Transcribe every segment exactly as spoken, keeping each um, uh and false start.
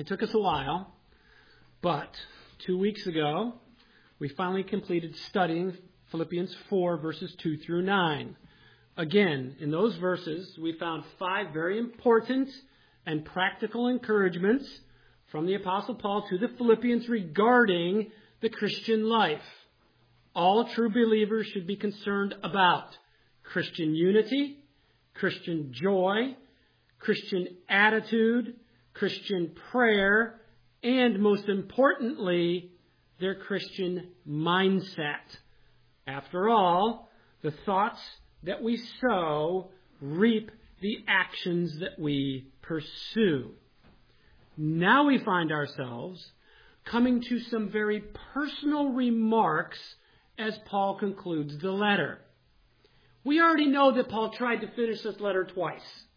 It took us a while, but two weeks ago, we finally completed studying Philippians four, verses two through nine. Again, in those verses, we found five very important and practical encouragements from the Apostle Paul to the Philippians regarding the Christian life. All true believers should be concerned about Christian unity, Christian joy, Christian attitude, Christian prayer, and most importantly, their Christian mindset. After all, the thoughts that we sow reap the actions that we pursue. Now we find ourselves coming to some very personal remarks as Paul concludes the letter. We already know that Paul tried to finish this letter twice.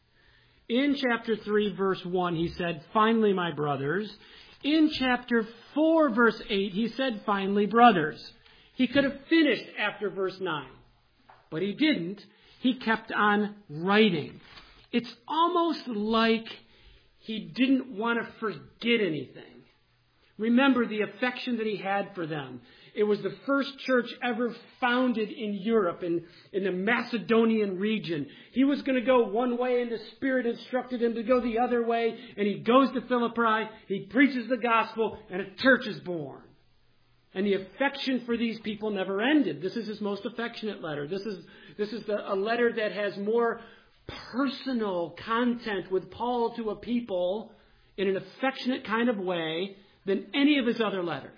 In chapter three, verse one, he said, "Finally, my brothers." In chapter four, verse eight, he said, "Finally, brothers." He could have finished after verse nine, but he didn't. He kept on writing. It's almost like he didn't want to forget anything. Remember the affection that he had for them. It was the first church ever founded in Europe, in, in the Macedonian region. He was going to go one way, and the Spirit instructed him to go the other way. And he goes to Philippi, he preaches the gospel, and a church is born. And the affection for these people never ended. This is his most affectionate letter. This is, this is the, a letter that has more personal content with Paul to a people in an affectionate kind of way than any of his other letters.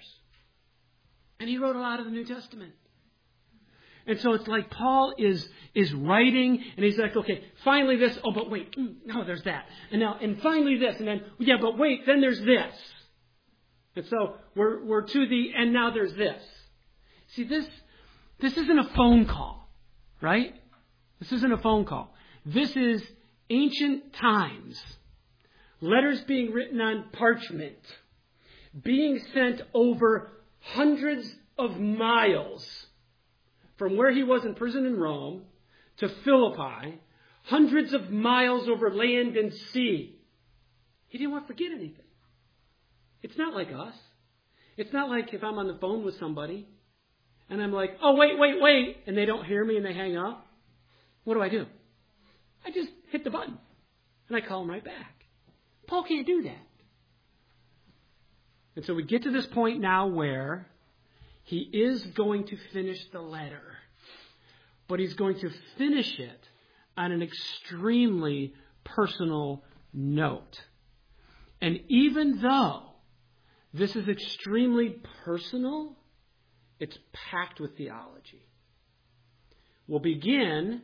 And he wrote a lot of the New Testament. And so it's like Paul is is writing, and he's like, okay, finally this, oh, but wait, mm, no, there's that. And now, and finally this, and then, yeah, but wait, then there's this. And so we're we're to the, and now there's this. See, this this isn't a phone call, right? This isn't a phone call. This is ancient times. Letters being written on parchment, being sent over hundreds of miles from where he was in prison in Rome to Philippi, hundreds of miles over land and sea. He didn't want to forget anything. It's not like us. It's not like if I'm on the phone with somebody and I'm like, oh, wait, wait, wait, and they don't hear me and they hang up. What do I do? I just hit the button and I call them right back. Paul can't do that. And so we get to this point now where he is going to finish the letter. But he's going to finish it on an extremely personal note. And even though this is extremely personal, it's packed with theology. We'll begin,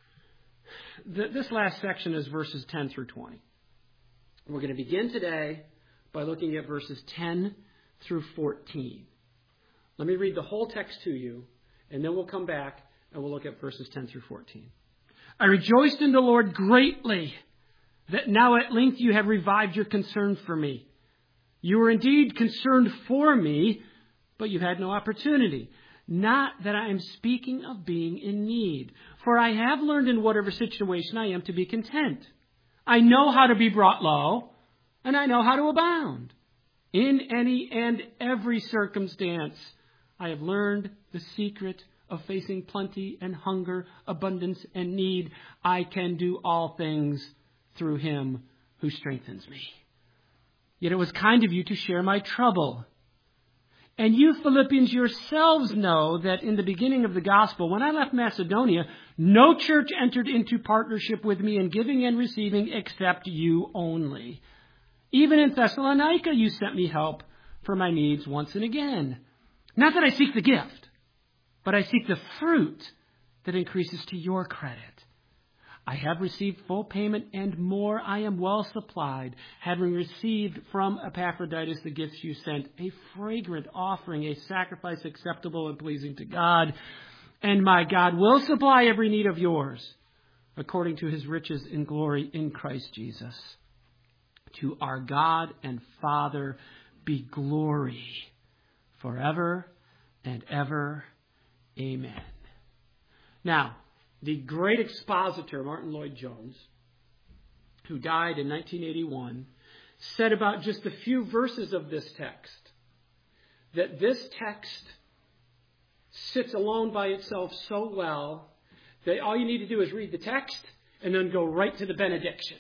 this last section is verses ten through twenty. We're going to begin today by looking at verses ten through fourteen. Let me read the whole text to you, and then we'll come back and we'll look at verses ten through fourteen. I rejoiced in the Lord greatly that now at length you have revived your concern for me. You were indeed concerned for me, but you had no opportunity. Not that I am speaking of being in need, for I have learned in whatever situation I am to be content. I know how to be brought low, and I know how to abound. In any and every circumstance, I have learned the secret of facing plenty and hunger, abundance and need. I can do all things through him who strengthens me. Yet it was kind of you to share my trouble. And you Philippians yourselves know that in the beginning of the gospel, when I left Macedonia, no church entered into partnership with me in giving and receiving except you only. Even in Thessalonica, you sent me help for my needs once and again. Not that I seek the gift, but I seek the fruit that increases to your credit. I have received full payment and more. I am well supplied, having received from Epaphroditus the gifts you sent, a fragrant offering, a sacrifice acceptable and pleasing to God. And my God will supply every need of yours, according to his riches in glory in Christ Jesus. To our God and Father be glory forever and ever. Amen. Now, the great expositor, Martin Lloyd-Jones, who died in nineteen eighty-one, said about just a few verses of this text, that this text sits alone by itself so well that all you need to do is read the text and then go right to the benediction.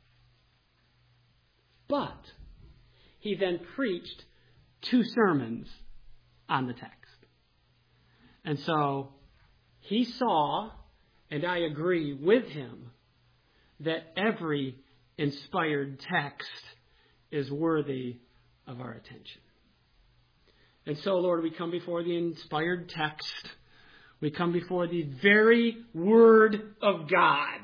But he then preached two sermons on the text. And so he saw, and I agree with him, that every inspired text is worthy of our attention. And so, Lord, we come before the inspired text. We come before the very Word of God.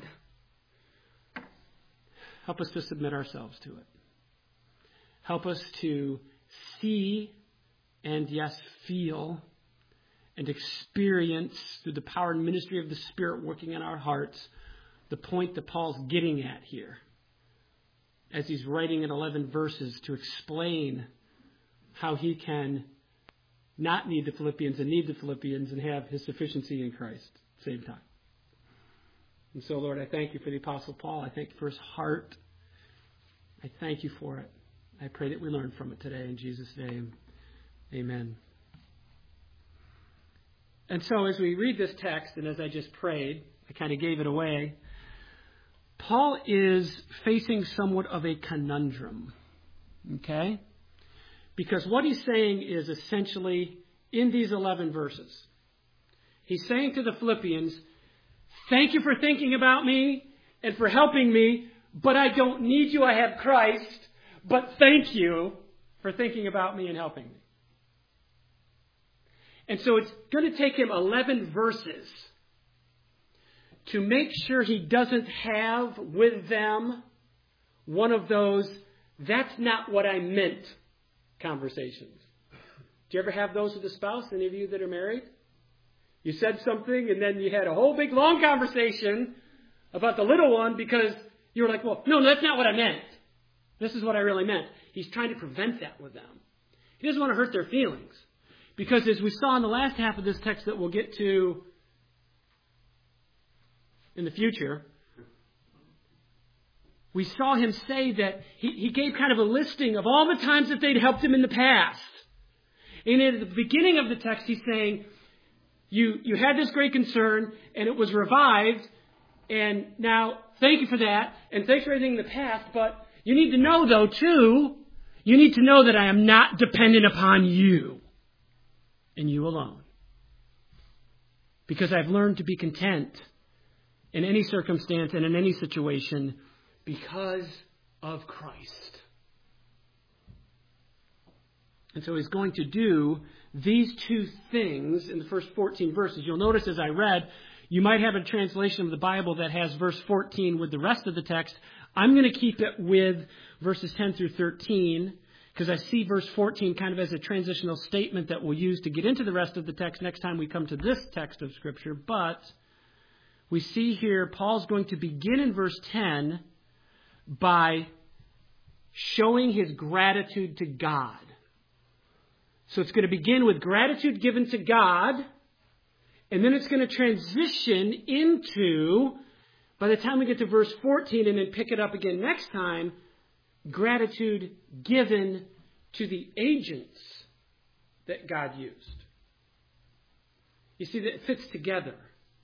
Help us to submit ourselves to it. Help us to see and, yes, feel and experience through the power and ministry of the Spirit working in our hearts the point that Paul's getting at here as he's writing in eleven verses to explain how he can not need the Philippians and need the Philippians and have his sufficiency in Christ at the same time. And so, Lord, I thank you for the Apostle Paul. I thank you for his heart. I thank you for it. I pray that we learn from it today in Jesus' name. Amen. And so as we read this text, and as I just prayed, I kind of gave it away, Paul is facing somewhat of a conundrum. Okay? Because what he's saying is essentially, in these eleven verses, he's saying to the Philippians, thank you for thinking about me and for helping me, but I don't need you, I have Christ, but thank you for thinking about me and helping me. And so it's going to take him eleven verses to make sure he doesn't have with them one of those, that's not what I meant conversations. Do you ever have those with a spouse, any of you that are married? You said something and then you had a whole big long conversation about the little one because you were like, well, no, that's not what I meant. This is what I really meant. He's trying to prevent that with them. He doesn't want to hurt their feelings. Because as we saw in the last half of this text that we'll get to in the future, we saw him say that he, he gave kind of a listing of all the times that they'd helped him in the past. And at the beginning of the text, he's saying, you, you had this great concern, and it was revived, and now thank you for that, and thanks for everything in the past, but you need to know, though, too, you need to know that I am not dependent upon you and you alone. Because I've learned to be content in any circumstance and in any situation because of Christ. And so he's going to do these two things in the first fourteen verses. You'll notice as I read, you might have a translation of the Bible that has verse fourteen with the rest of the text. I'm going to keep it with verses ten through thirteen because I see verse fourteen kind of as a transitional statement that we'll use to get into the rest of the text next time we come to this text of Scripture. But we see here Paul's going to begin in verse ten by showing his gratitude to God. So it's going to begin with gratitude given to God, and then it's going to transition into, by the time we get to verse fourteen and then pick it up again next time, gratitude given to the agents that God used. You see, that it fits together.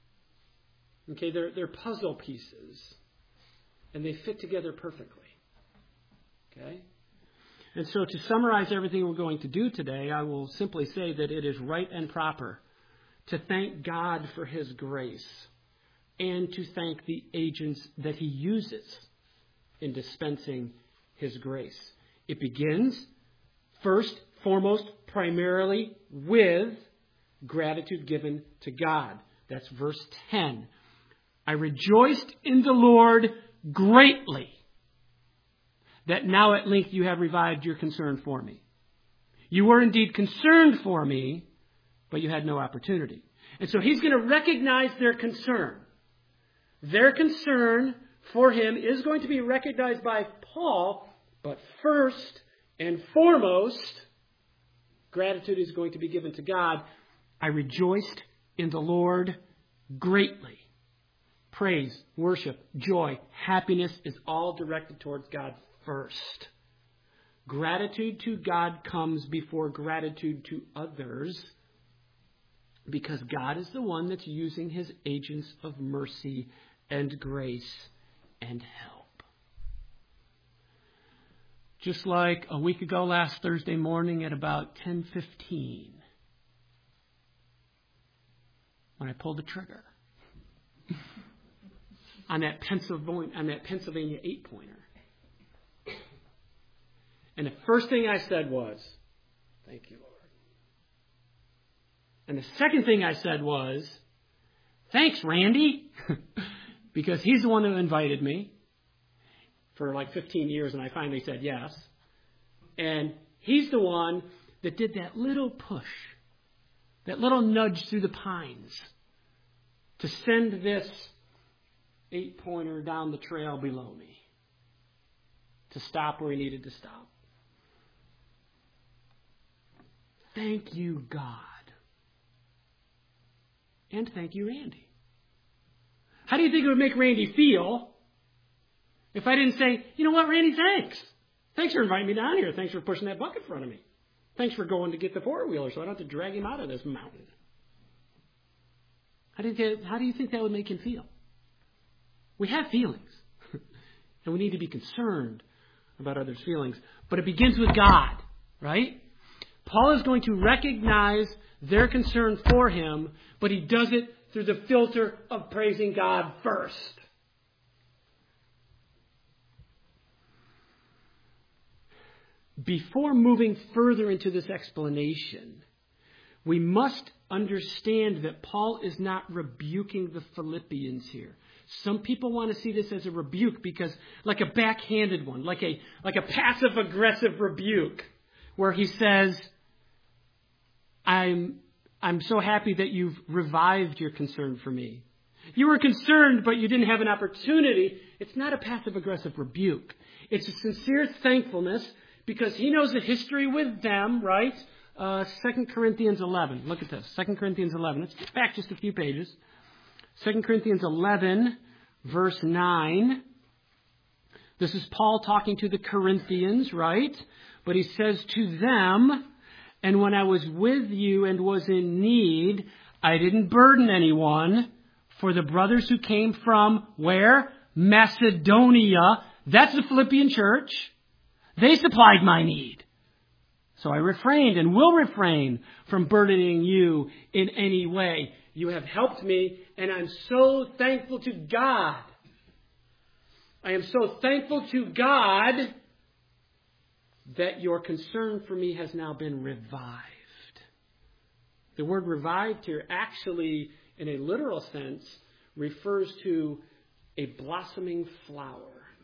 Okay, they're, they're puzzle pieces, and they fit together perfectly. Okay? And so to summarize everything we're going to do today, I will simply say that it is right and proper to thank God for His grace and to thank the agents that He uses in dispensing His grace. It begins, first, foremost, primarily with gratitude given to God. That's verse ten. I rejoiced in the Lord greatly that now at length you have revived your concern for me. You were indeed concerned for me, but you had no opportunity. And so he's going to recognize their concern. Their concern for him is going to be recognized by Paul, but first and foremost, gratitude is going to be given to God. I rejoiced in the Lord greatly. Praise, worship, joy, happiness is all directed towards God first. Gratitude to God comes before gratitude to others because God is the one that's using his agents of mercy and grace and help. Just like a week ago last Thursday morning at about ten fifteen when I pulled the trigger on that Pennsylvania, on that Pennsylvania eight-pointer. And the first thing I said was, thank you, Lord. And the second thing I said was, thanks, Randy, because he's the one who invited me for like fifteen years, and I finally said yes. And he's the one that did that little push, that little nudge through the pines to send this eight-pointer down the trail below me to stop where he needed to stop. Thank you, God. And thank you, Randy. How do you think it would make Randy feel if I didn't say, you know what, Randy, thanks. Thanks for inviting me down here. Thanks for pushing that bucket in front of me. Thanks for going to get the four-wheeler so I don't have to drag him out of this mountain. How do you, how do you think that would make him feel? We have feelings. And we need to be concerned about others' feelings. But it begins with God, right? Paul is going to recognize their concern for him, but he does it through the filter of praising God first. Before moving further into this explanation, we must understand that Paul is not rebuking the Philippians here. Some people want to see this as a rebuke because, like a backhanded one, like a like a passive-aggressive rebuke, where he says, I'm I'm so happy that you've revived your concern for me. You were concerned, but you didn't have an opportunity. It's not a passive-aggressive rebuke. It's a sincere thankfulness because he knows the history with them, right? Uh, Second Corinthians eleven. Look at this. Second Corinthians eleven. Let's get back just a few pages. Second Corinthians eleven, verse nine. This is Paul talking to the Corinthians, right? But he says to them, and when I was with you and was in need, I didn't burden anyone, for the brothers who came from where? Macedonia. That's the Philippian church. They supplied my need. So I refrained and will refrain from burdening you in any way. You have helped me, and I'm so thankful to God. I am so thankful to God that your concern for me has now been revived. The word revived here actually, in a literal sense, refers to a blossoming flower.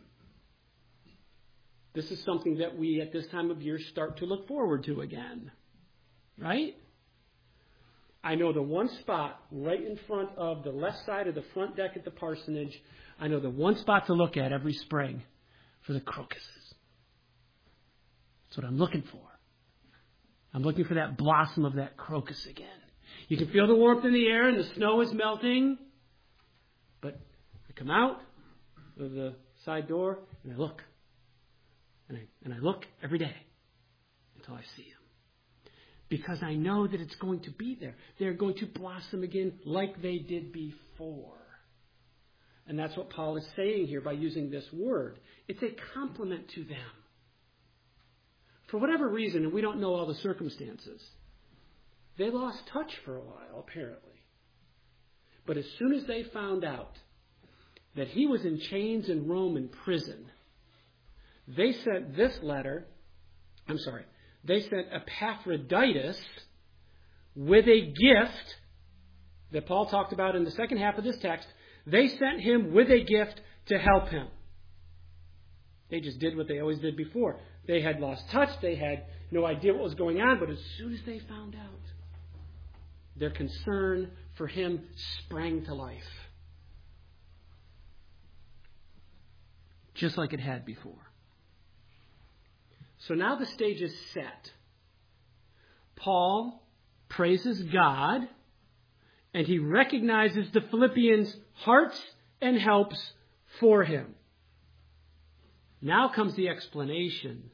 This is something that we, at this time of year, start to look forward to again. Right? I know the one spot right in front of the left side of the front deck at the parsonage. I know the one spot to look at every spring for the crocuses. That's what I'm looking for. I'm looking for that blossom of that crocus again. You can feel the warmth in the air and the snow is melting. But I come out of the side door and I look. And I, and I look every day until I see them. Because I know that it's going to be there. They're going to blossom again like they did before. And that's what Paul is saying here by using this word. It's a compliment to them. For whatever reason, and we don't know all the circumstances, they lost touch for a while, apparently. But as soon as they found out that he was in chains in Rome in prison, they sent this letter, I'm sorry, they sent Epaphroditus with a gift that Paul talked about in the second half of this text. They sent him with a gift to help him. They just did what they always did before. They had lost touch. They had no idea what was going on. But as soon as they found out, their concern for him sprang to life. Just like it had before. So now the stage is set. Paul praises God, and he recognizes the Philippians' hearts and helps for him. Now comes the explanation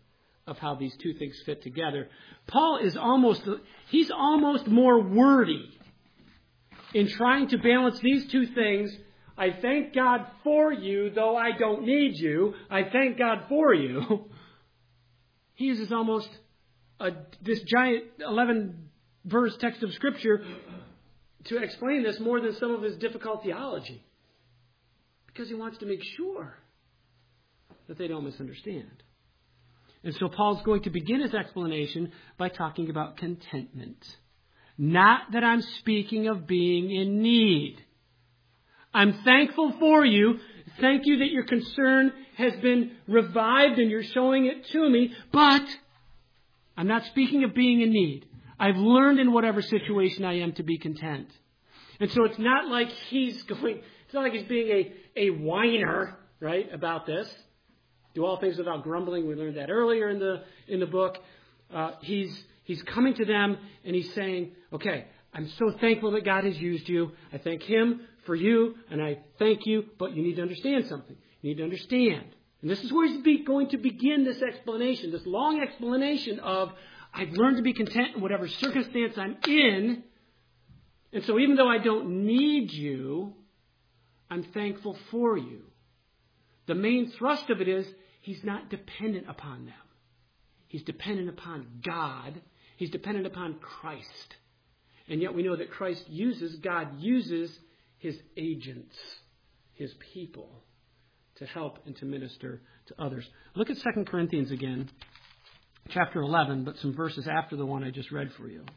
of how these two things fit together. Paul is almost, he's almost more wordy in trying to balance these two things. I thank God for you, though I don't need you. I thank God for you. He uses almost a, this giant eleven-verse text of Scripture to explain this more than some of his difficult theology. Because he wants to make sure that they don't misunderstand. And so Paul's going to begin his explanation by talking about contentment. Not that I'm speaking of being in need. I'm thankful for you. Thank you that your concern has been revived and you're showing it to me. But I'm not speaking of being in need. I've learned in whatever situation I am to be content. And so it's not like he's going, it's not like he's being a, a whiner, right, about this. Do all things without grumbling. We learned that earlier in the in the book. Uh, he's he's coming to them and he's saying, okay, I'm so thankful that God has used you. I thank Him for you, and I thank you, but you need to understand something. You need to understand. And this is where he's be, going to begin this explanation, this long explanation of, I've learned to be content in whatever circumstance I'm in, and so even though I don't need you, I'm thankful for you. The main thrust of it is, he's not dependent upon them. He's dependent upon God. He's dependent upon Christ. And yet we know that Christ uses, God uses His agents, His people, to help and to minister to others. Look at Second Corinthians again, chapter eleven, but some verses after the one I just read for you.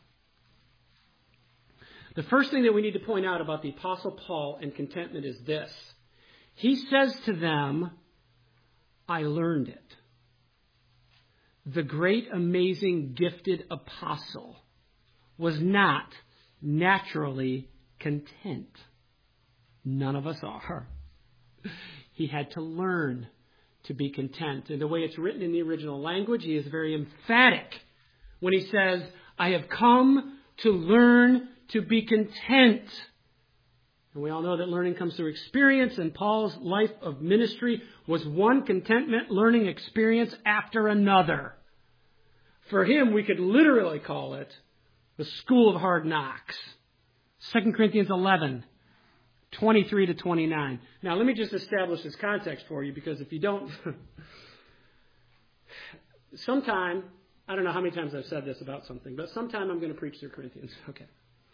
The first thing that we need to point out about the Apostle Paul and contentment is this. He says to them, I learned it. The great, amazing, gifted apostle was not naturally content. None of us are. He had to learn to be content. And the way it's written in the original language, he is very emphatic when he says, I have come to learn to be content. And we all know that learning comes through experience, and Paul's life of ministry was one contentment learning experience after another. For him, we could literally call it the school of hard knocks. Second Corinthians eleven, twenty-three to twenty-nine. Now, let me just establish this context for you, because if you don't... sometime, I don't know how many times I've said this about something, but sometime I'm going to preach through Corinthians. Okay.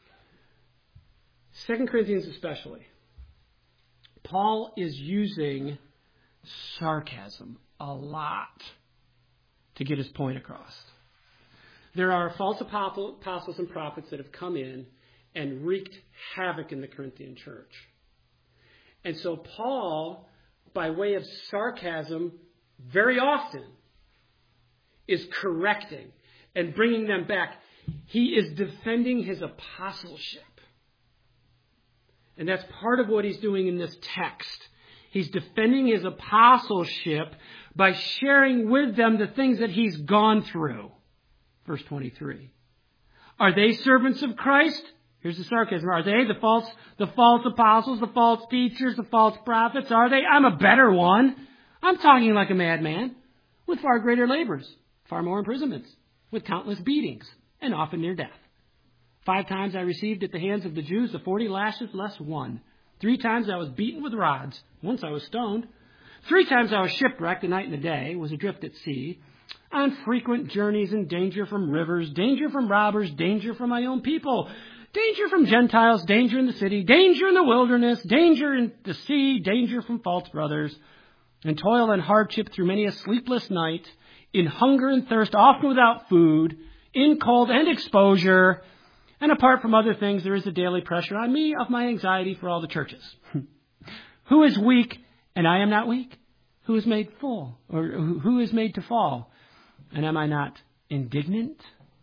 Second Corinthians especially. Paul is using sarcasm a lot to get his point across. There are false apostles and prophets that have come in and wreaked havoc in the Corinthian church. And so Paul, by way of sarcasm, very often is correcting and bringing them back. He is defending his apostleship. And that's part of what he's doing in this text. He's defending his apostleship by sharing with them the things that he's gone through. Verse twenty-three. Are they servants of Christ? Here's the sarcasm. Are they the false, the false apostles, the false teachers, the false prophets? Are they? I'm a better one. I'm talking like a madman, with far greater labors, far more imprisonments, with countless beatings, and often near death. Five times I received at the hands of the Jews the forty lashes less one. Three times I was beaten with rods. Once I was stoned. Three times I was shipwrecked, a night and a day, was adrift at sea, on frequent journeys in danger from rivers, danger from robbers, danger from my own people, danger from Gentiles, danger in the city, danger in the wilderness, danger in the sea, danger from false brothers, and toil and hardship through many a sleepless night, in hunger and thirst, often without food, in cold and exposure. And apart from other things, there is a daily pressure on me of my anxiety for all the churches. Who is weak and I am not weak? Who is made full or who is made to fall? And am I not indignant?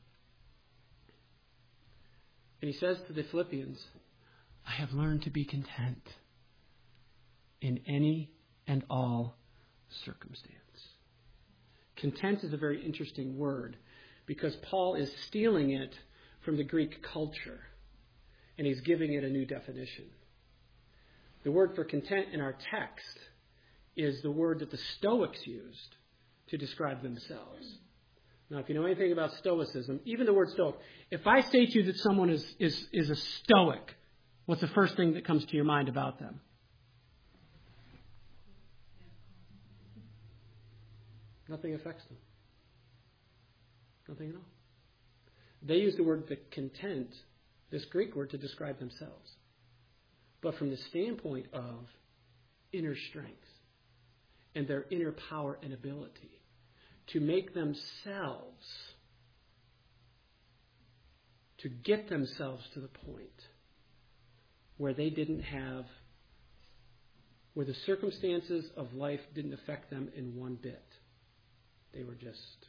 And he says to the Philippians, I have learned to be content in any and all circumstance. Content is a very interesting word because Paul is stealing it from the Greek culture, and he's giving it a new definition. The word for content in our text is the word that the Stoics used to describe themselves. Now, if you know anything about Stoicism, even the word Stoic, if I say to you that someone is, is, is a Stoic, what's the first thing that comes to your mind about them? Nothing affects them. Nothing at all. They use the word the content, this Greek word, to describe themselves. But from the standpoint of inner strength and their inner power and ability to make themselves, to get themselves to the point where they didn't have, where the circumstances of life didn't affect them in one bit. They were just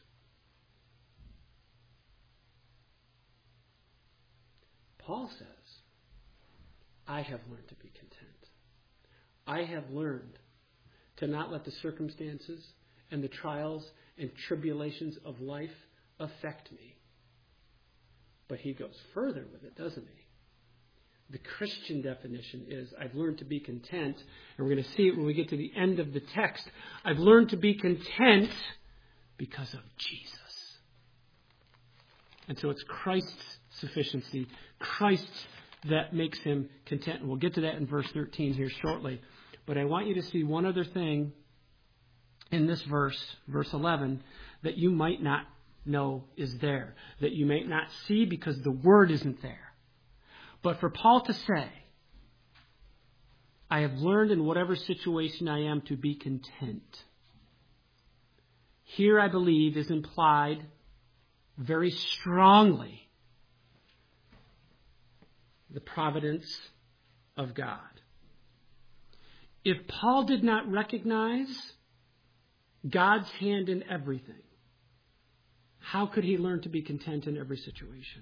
Paul says, I have learned to be content. I have learned to not let the circumstances and the trials and tribulations of life affect me. But he goes further with it, doesn't he? The Christian definition is, I've learned to be content, and we're going to see it when we get to the end of the text. I've learned to be content because of Jesus. And so it's Christ's sufficiency, Christ that makes him content. And we'll get to that in verse thirteen here shortly. But I want you to see one other thing in this verse, verse eleven, that you might not know is there, that you may not see because the word isn't there. But for Paul to say, I have learned in whatever situation I am to be content. Here, I believe, is implied very strongly the providence of God. If Paul did not recognize God's hand in everything, how could he learn to be content in every situation?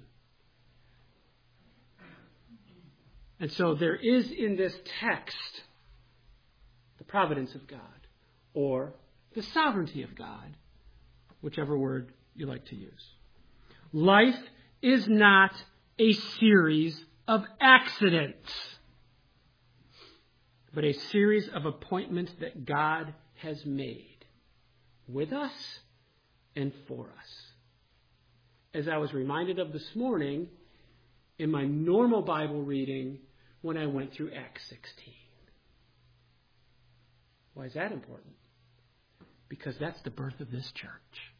And so there is in this text the providence of God, or the sovereignty of God, whichever word you like to use. Life is not a series of accidents, but a series of appointments that God has made with us and for us. As I was reminded of this morning in my normal Bible reading when I went through Acts sixteen. Why is that important? Because that's the birth of this church.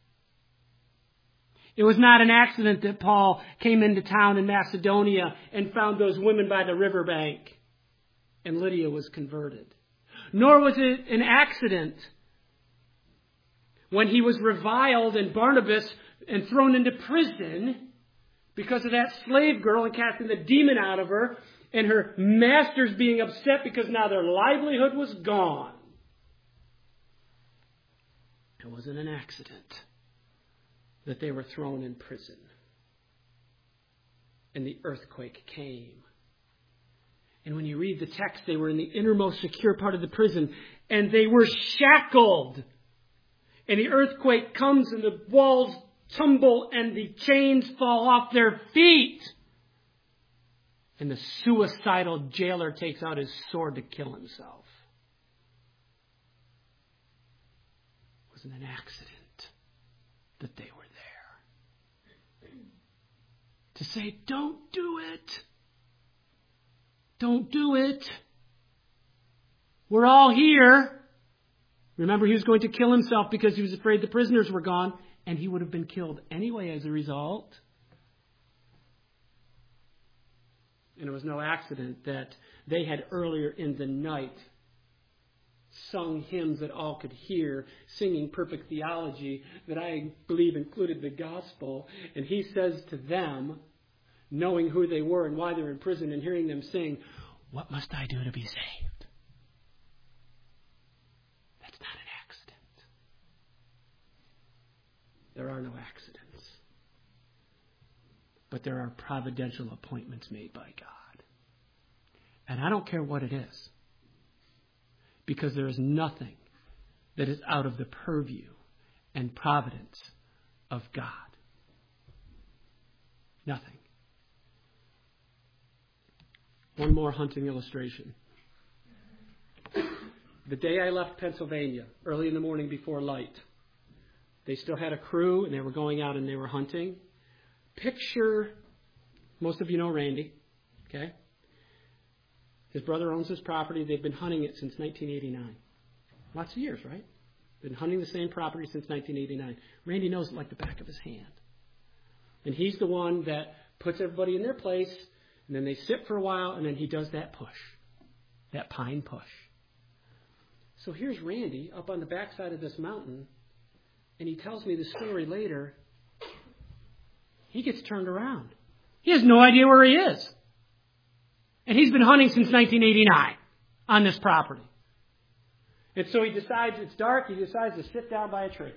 It was not an accident that Paul came into town in Macedonia and found those women by the riverbank and Lydia was converted. Nor was it an accident when he was reviled and Barnabas and thrown into prison because of that slave girl and casting the demon out of her and her masters being upset because now their livelihood was gone. It wasn't an accident that they were thrown in prison. And the earthquake came. And when you read the text, they were in the innermost secure part of the prison, and they were shackled. And the earthquake comes, and the walls tumble, and the chains fall off their feet. And the suicidal jailer takes out his sword to kill himself. It wasn't an accident that they were there. To say, don't do it. Don't do it. We're all here. Remember, he was going to kill himself because he was afraid the prisoners were gone, and he would have been killed anyway as a result. And it was no accident that they had earlier in the night sung hymns that all could hear, singing perfect theology that I believe included the gospel. And he says to them, knowing who they were and why they were in prison and hearing them sing, what must I do to be saved? That's not an accident. There are no accidents. But there are providential appointments made by God. And I don't care what it is. Because there is nothing that is out of the purview and providence of God. Nothing. One more hunting illustration. The day I left Pennsylvania, early in the morning before light, They still had a crew, and they were going out and they were hunting. Picture, most of you know Randy, okay? His brother owns this property. They've been hunting it since nineteen eighty-nine. Lots of years, right? Been hunting the same property since nineteen eighty-nine. Randy knows it like the back of his hand. And he's the one that puts everybody in their place, and then they sit for a while, and then he does that push, that pine push. So here's Randy up on the backside of this mountain, and he tells me the story later. He gets turned around. He has no idea where he is. And he's been hunting since nineteen eighty-nine on this property. And so he decides it's dark. He decides to sit down by a tree.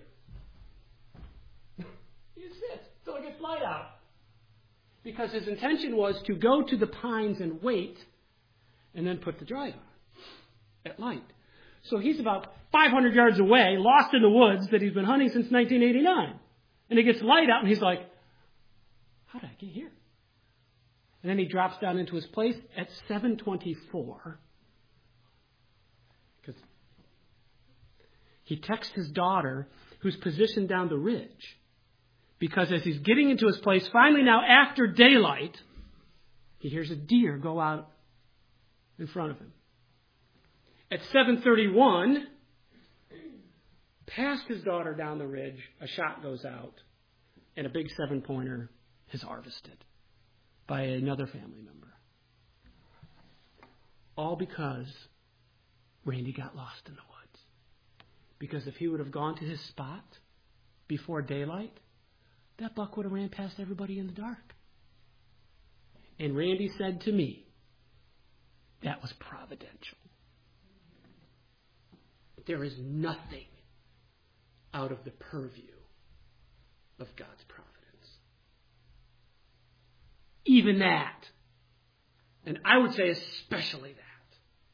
He sits till it gets light out. Because his intention was to go to the pines and wait and then put the drive on at light. So he's about five hundred yards away, lost in the woods that he's been hunting since nineteen eighty-nine. And it gets light out and he's like, how did I get here? And then he drops down into his place at seven twenty-four. Because he texts his daughter, who's positioned down the ridge. Because as he's getting into his place, finally now after daylight, he hears a deer go out in front of him. At seven thirty-one, past his daughter down the ridge, a shot goes out, and a big seven-pointer is harvested by another family member. All because Randy got lost in the woods. Because if he would have gone to his spot before daylight, that buck would have ran past everybody in the dark. And Randy said to me, that was providential. There is nothing out of the purview of God's providence. Even that. And I would say especially that.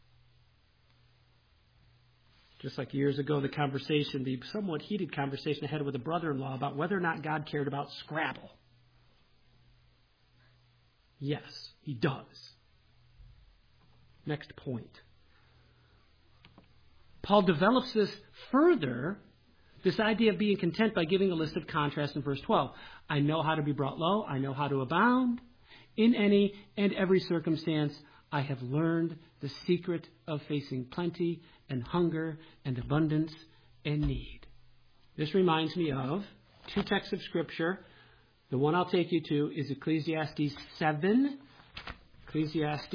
Just like years ago, the conversation, the somewhat heated conversation I had with a brother-in-law about whether or not God cared about Scrabble. Yes, he does. Next point. Paul develops this further, this idea of being content, by giving a list of contrasts in verse twelve. I know how to be brought low. I know how to abound. In any and every circumstance, I have learned the secret of facing plenty and hunger and abundance and need. This reminds me of two texts of Scripture. The one I'll take you to is Ecclesiastes seven. Ecclesiastes.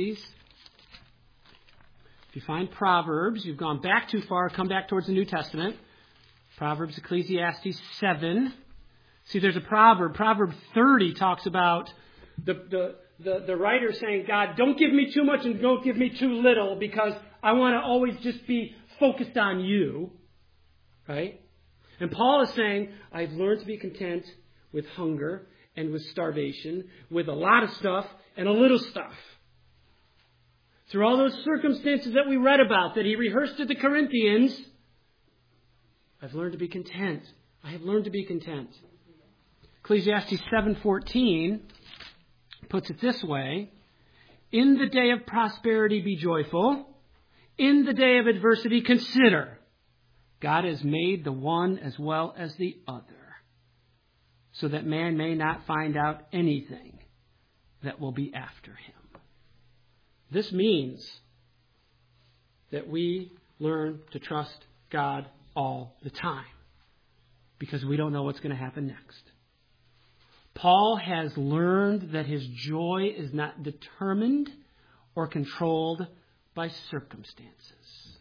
If you find Proverbs, you've gone back too far, come back towards the New Testament. Proverbs, Ecclesiastes seven. See, there's a proverb. Proverb thirty talks about the, the, the, the writer saying, God, don't give me too much and don't give me too little, because I want to always just be focused on you. Right? And Paul is saying, I've learned to be content with hunger and with starvation, with a lot of stuff and a little stuff. Through all those circumstances that we read about, that he rehearsed to the Corinthians, I've learned to be content. I have learned to be content. Ecclesiastes seven fourteen puts it this way: in the day of prosperity be joyful. In the day of adversity consider. God has made the one as well as the other, so that man may not find out anything that will be after him. This means that we learn to trust God all the time, because we don't know what's going to happen next. Paul has learned that his joy is not determined or controlled by circumstances.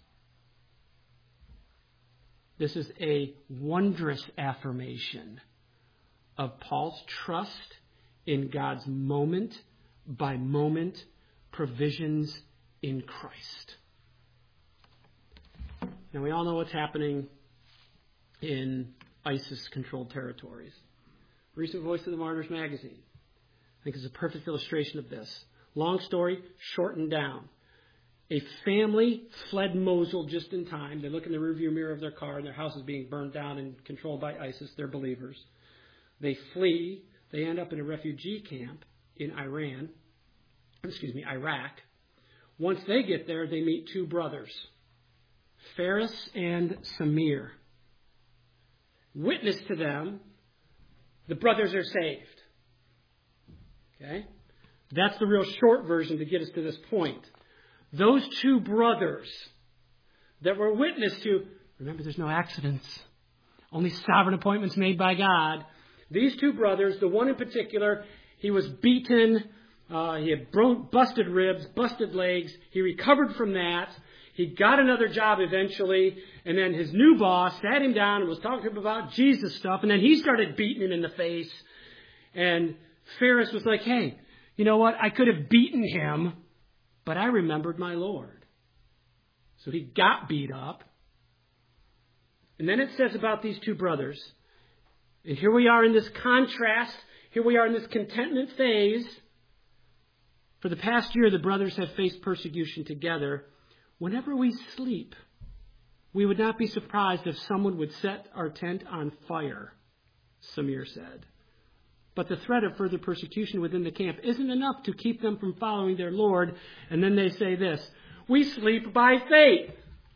This is a wondrous affirmation of Paul's trust in God's moment by moment provisions in Christ. Now, we all know what's happening in ISIS-controlled territories. Recent Voice of the Martyrs magazine, I think, is a perfect illustration of this. Long story, shortened down. A family fled Mosul just in time. They look in the rearview mirror of their car, and their house is being burned down and controlled by ISIS. They're believers. They flee. They end up in a refugee camp in Iran. Excuse me, Iraq. Once they get there, they meet two brothers, Faris and Samir. witness to them, the brothers are saved. Okay? That's the real short version to get us to this point. Those two brothers that were witness to, remember there's no accidents, only sovereign appointments made by God. These two brothers, the one in particular, he was beaten, uh, he had bro- busted ribs, busted legs, he recovered from that. He got another job eventually, and then his new boss sat him down and was talking to him about Jesus stuff, and then he started beating him in the face. And Ferris was like, hey, you know what? I could have beaten him, but I remembered my Lord. So he got beat up. And then it says about these two brothers, and here we are in this contrast, here we are in this contentment phase. For the past year, the brothers have faced persecution together. Whenever we sleep, we would not be surprised if someone would set our tent on fire, Samir said. But the threat of further persecution within the camp isn't enough to keep them from following their Lord. And then they say this, we sleep by faith.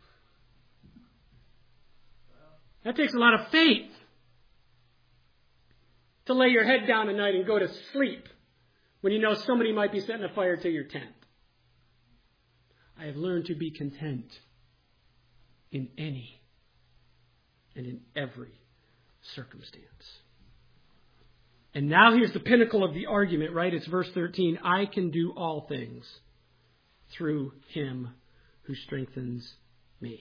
That takes a lot of faith to lay your head down at night and go to sleep when you know somebody might be setting a fire to your tent. I have learned to be content in any and in every circumstance. And now here's the pinnacle of the argument, right? It's verse thirteen. I can do all things through him who strengthens me.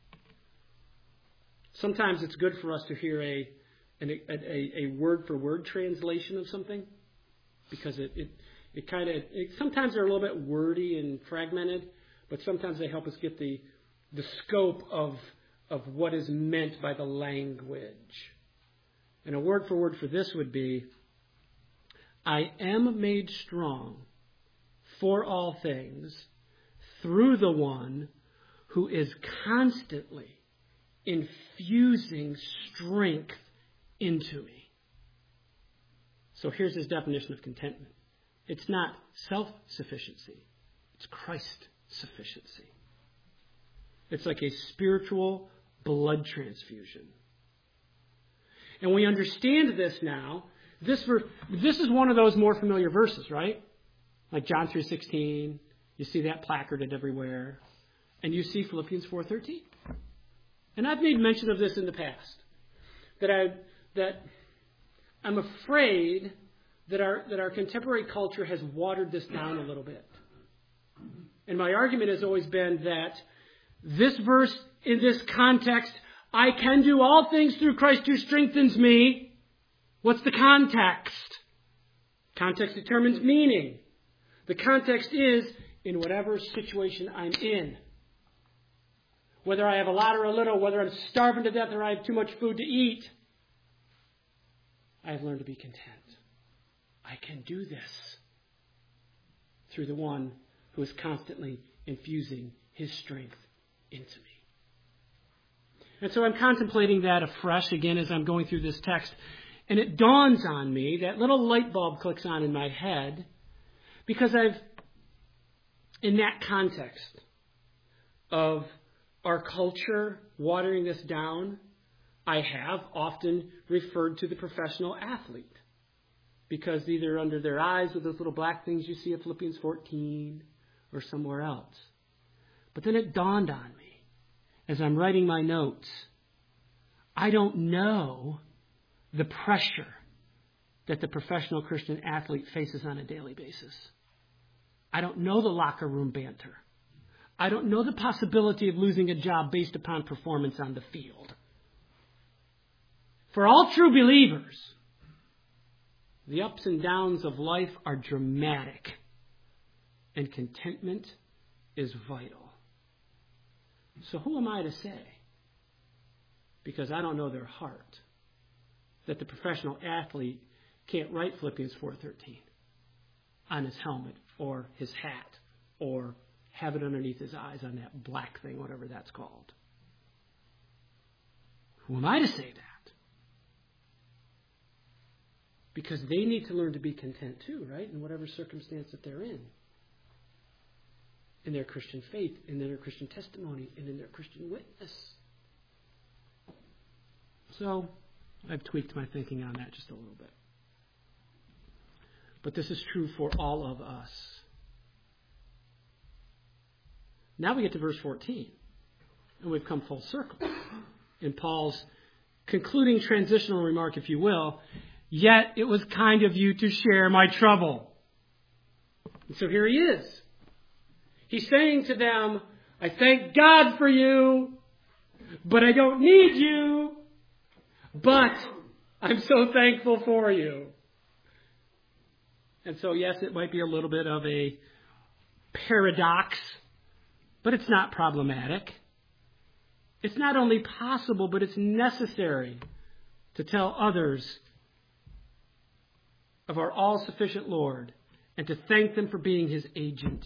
Sometimes it's good for us to hear a, a, a, a word-for-word translation of something because it, it, it kind of, sometimes they're a little bit wordy and fragmented. But sometimes they help us get the, the scope of, of what is meant by the language. And a word for word for this would be, I am made strong for all things through the one who is constantly infusing strength into me. So here's his definition of contentment. It's not self-sufficiency. It's Christ sufficiency. It's like a spiritual blood transfusion. And we understand this now. This, ver- this is one of those more familiar verses, right? Like John three sixteen. You see that placarded everywhere. And you see Philippians four thirteen. And I've made mention of this in the past. That I that I'm afraid that our that our contemporary culture has watered this down a little bit. And my argument has always been that this verse, in this context, I can do all things through Christ who strengthens me. What's the context? Context determines meaning. The context is in whatever situation I'm in. Whether I have a lot or a little, whether I'm starving to death or I have too much food to eat, I have learned to be content. I can do this through the one who is constantly infusing his strength into me. And so I'm contemplating that afresh again as I'm going through this text. And it dawns on me, that little light bulb clicks on in my head, because I've, in that context of our culture watering this down, I have often referred to the professional athlete. Because either under their eyes with those little black things you see at Philippians fourteen, or somewhere else. But then it dawned on me as I'm writing my notes, I don't know the pressure that the professional Christian athlete faces on a daily basis. I don't know the locker room banter. I don't know the possibility of losing a job based upon performance on the field. For all true believers, the ups and downs of life are dramatic. And contentment is vital. So who am I to say, because I don't know their heart, that the professional athlete can't write Philippians four thirteen on his helmet or his hat or have it underneath his eyes on that black thing, whatever that's called? Who am I to say that? Because they need to learn to be content too, right? In whatever circumstance that they're in. In their Christian faith, in their Christian testimony, and in their Christian witness. So, I've tweaked my thinking on that just a little bit. But this is true for all of us. Now we get to verse fourteen, and we've come full circle. In Paul's concluding transitional remark, if you will, yet it was kind of you to share my trouble. And so here he is. He's saying to them, I thank God for you, but I don't need you, but I'm so thankful for you. And so, yes, it might be a little bit of a paradox, but it's not problematic. It's not only possible, but it's necessary to tell others of our all-sufficient Lord and to thank them for being His agent.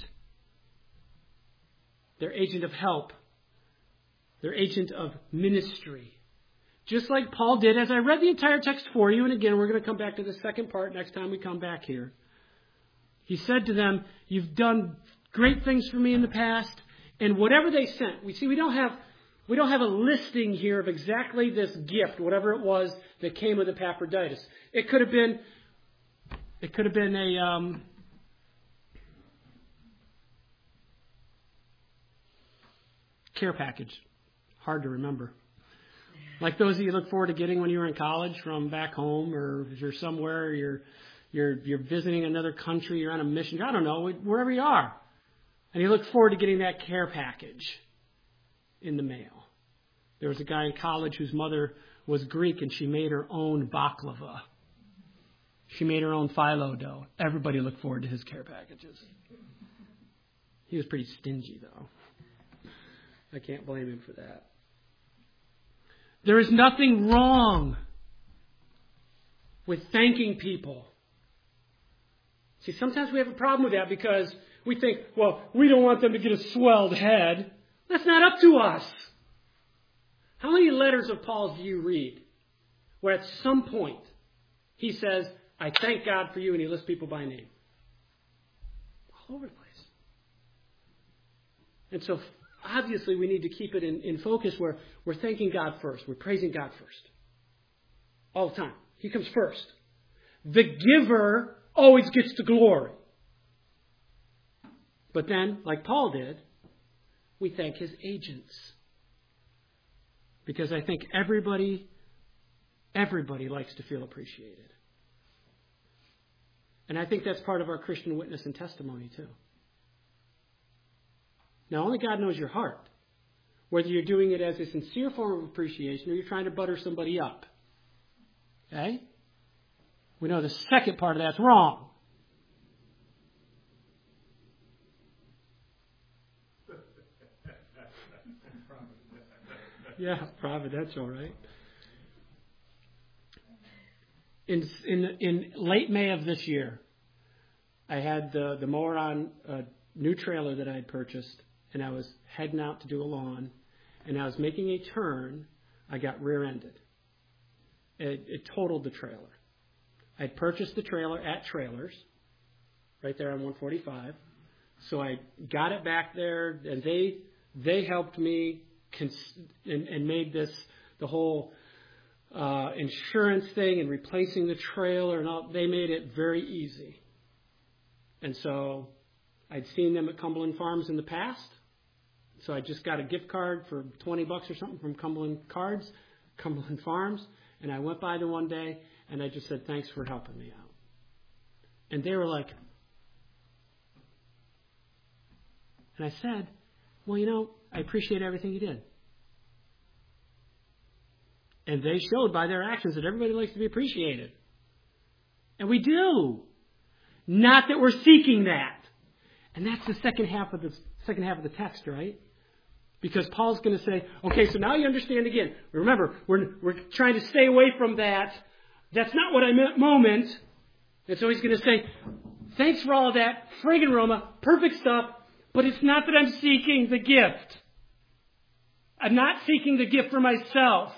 Their agent of help. Their agent of ministry. Just like Paul did, as I read the entire text for you, and again, we're going to come back to the second part next time we come back here. He said to them, you've done great things for me in the past, and whatever they sent, we see we don't have we don't have a listing here of exactly this gift, whatever it was that came with Epaphroditus. It could have been it could have been a um, care package. Hard to remember. Like those that you look forward to getting when you were in college from back home, or if you're somewhere, you're you're you're visiting another country, you're on a mission, I don't know, wherever you are. And you look forward to getting that care package in the mail. There was a guy in college whose mother was Greek, and she made her own baklava. She made her own phyllo dough. Everybody looked forward to his care packages. He was pretty stingy, though. I can't blame him for that. There is nothing wrong with thanking people. See, sometimes we have a problem with that because we think, well, we don't want them to get a swelled head. That's not up to us. How many letters of Paul's do you read where at some point he says, I thank God for you, and he lists people by name? All over the place. And so obviously we need to keep it in, in focus where we're thanking God first. We're praising God first. All the time. He comes first. The giver always gets the glory. But then, like Paul did, we thank his agents. Because I think everybody, everybody likes to feel appreciated. And I think that's part of our Christian witness and testimony too. Now, only God knows your heart. Whether you're doing it as a sincere form of appreciation or you're trying to butter somebody up. Okay? We know the second part of that's wrong. Yeah, providential, right? In in in late May of this year, I had the the mower on a new trailer that I had purchased, and I was heading out to do a lawn, and I was making a turn. I got rear-ended. It, it totaled the trailer. I had purchased the trailer at Trailers, right there on one forty-five. So I got it back there, and they they helped me cons- and, and made this the whole uh, insurance thing and replacing the trailer and all. They made it very easy. And so I'd seen them at Cumberland Farms in the past. So I just got a gift card for twenty bucks or something from Cumberland Cards, Cumberland Farms. And I went by them one day and I just said, thanks for helping me out. And they were like, and I said, well, you know, I appreciate everything you did. And they showed by their actions that everybody likes to be appreciated. And we do. Not that we're seeking that. And that's the second half of the second half of the text, right? Because Paul's going to say, okay, so now you understand again. Remember, we're we're trying to stay away from that. That's not what I meant moment. And so he's going to say, thanks for all of that. Friggin' Roma, perfect stuff. But it's not that I'm seeking the gift. I'm not seeking the gift for myself.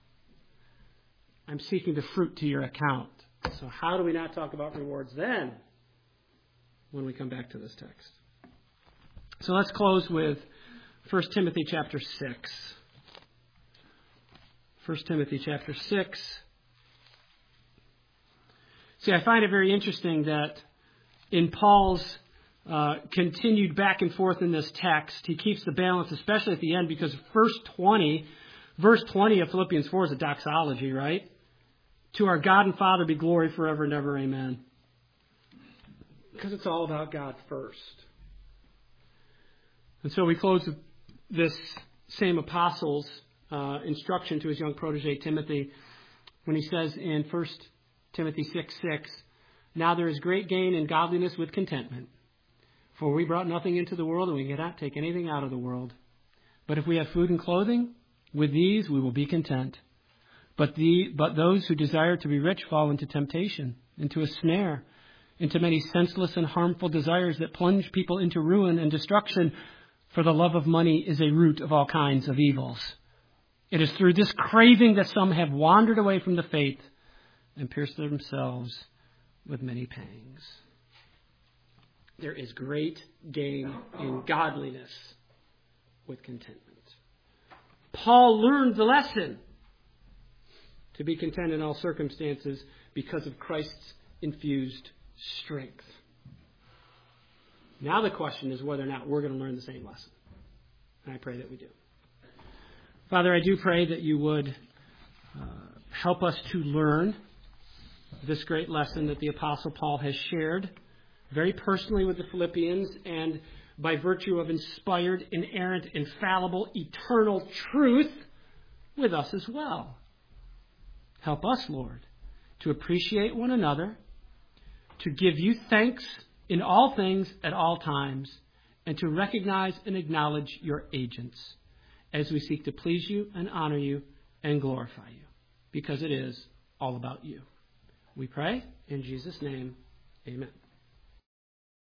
I'm seeking the fruit to your account. So how do we not talk about rewards then when we come back to this text? So let's close with First Timothy chapter six. First Timothy chapter six. See, I find it very interesting that in Paul's uh, continued back and forth in this text, he keeps the balance, especially at the end, because verse twenty, verse twenty of Philippians four is a doxology, right? To our God and Father be glory forever and ever, amen. Because it's all about God first. And so we close with this same apostle's uh, instruction to his young protege Timothy when he says in First Timothy six six, now there is great gain in godliness with contentment. For we brought nothing into the world, and we cannot take anything out of the world. But if we have food and clothing, with these we will be content. But the but those who desire to be rich fall into temptation, into a snare, into many senseless and harmful desires that plunge people into ruin and destruction. For the love of money is a root of all kinds of evils. It is through this craving that some have wandered away from the faith and pierced themselves with many pangs. There is great gain in godliness with contentment. Paul learned the lesson to be content in all circumstances because of Christ's infused strength. Now the question is whether or not we're going to learn the same lesson. And I pray that we do. Father, I do pray that you would uh, help us to learn this great lesson that the Apostle Paul has shared very personally with the Philippians and by virtue of inspired, inerrant, infallible, eternal truth with us as well. Help us, Lord, to appreciate one another, to give you thanks in all things at all times, and to recognize and acknowledge your agents as we seek to please you and honor you and glorify you, because it is all about you. We pray in Jesus' name, amen.